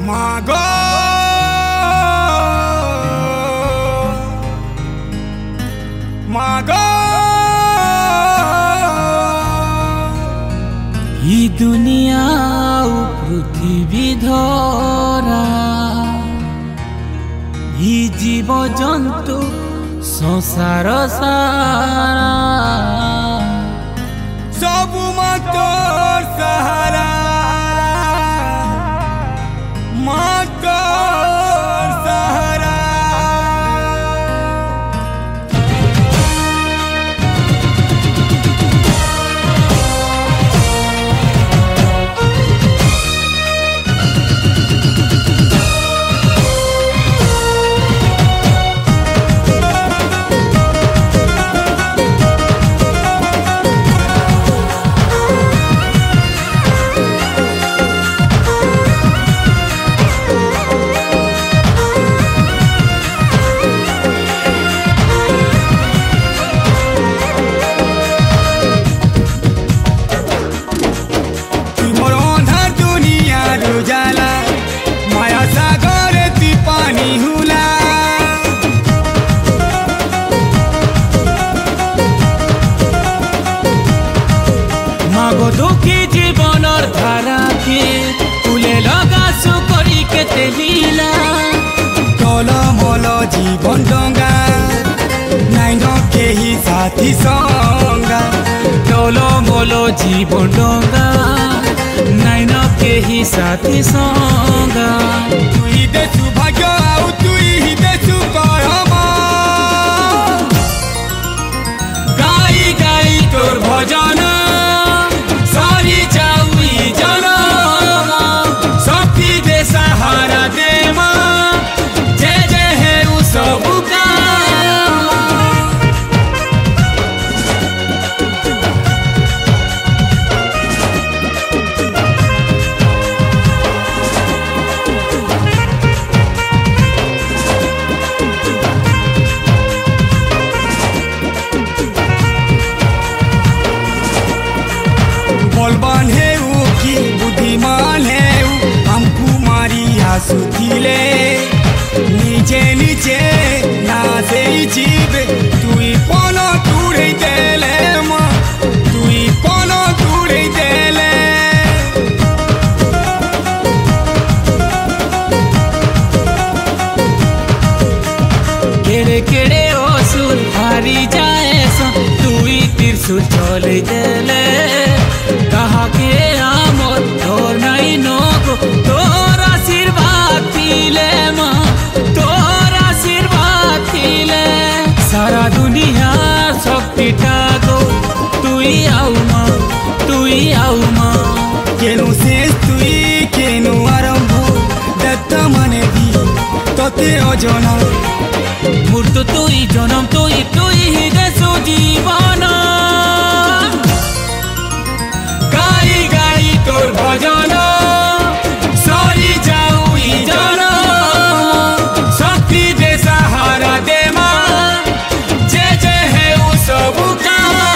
मागो मागो ई दुनिया पृथ्वी धरा ई जीव जंतु संसार सारा सब मातोर सहारा मातोर सहारा दुखी जीवनर धारा के तुले लगासु करी के तेलीला टलमल जीवन डंगा नाइन केही साथी संगा टलमल जीवन डंगा नाइन केही साथी संगा तुई देसु भाग्य आउ तुई देसु कर्म गाई गाई तोर भजन सहारा दे माँ जय जय है उ सबका बलवान है उ की बुद्धिमान है हमको मारिया सुथिले नीचे नीचे ना से जीव तुई पनो तुड़े देले माँ तुई पनो तुड़े देले केड़े केड़े असुर हारी जाए सो तुई त्रिशूल चले देले कहा के आमोद तोर नहीं नको तोर आशीर्वाद पीले माँ तोर आशीर्वाद पीले सारा दुनिया शक्ति टागो तुई आउ माँ केनु शेष तुई केनु आरंभ दत्त मने दी तोते अजना मृत्यु तुई जन्म तुई ही देसु जीवन गाई गाई तोर भजन सरी जाऊ ई जन शक्ति दे सहारा दे माँ जय जय है उ सबका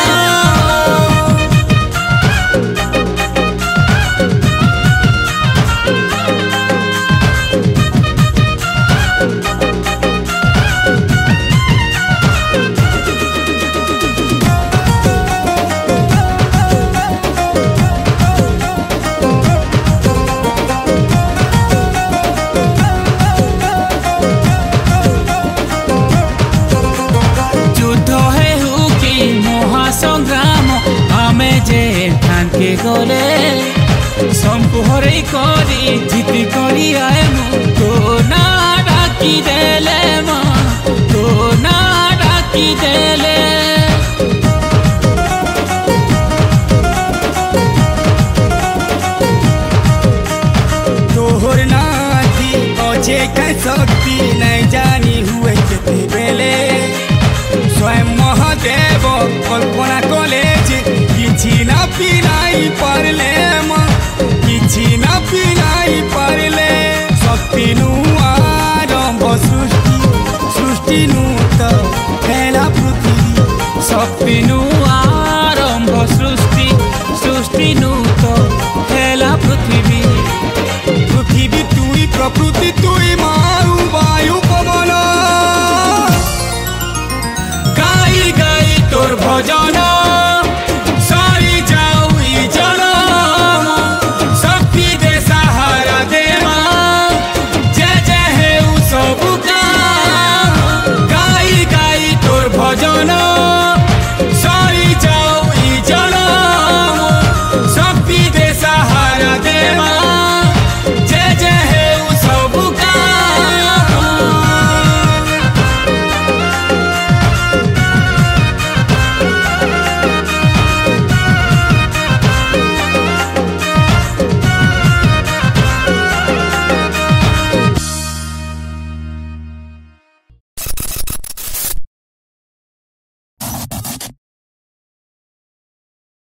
संग्राम आमे जे ठान के गले संपु हरे करी जीती करी आए मु तो ना डाकी देले माँ तो ना डाकी देले तोहर नाती अचे का शक्ति नहीं जानी हुए केते बेले स्वयं महादेव कल्पना कॉलेज किछि ना पिनाई परले माँ किछि ना पिनाई परले शक्ति नु आरंभ सृष्टि नु तो पहला पृथ्वी शक्ति नु आरंभ सृष्टि नु तो पहला पृथ्वी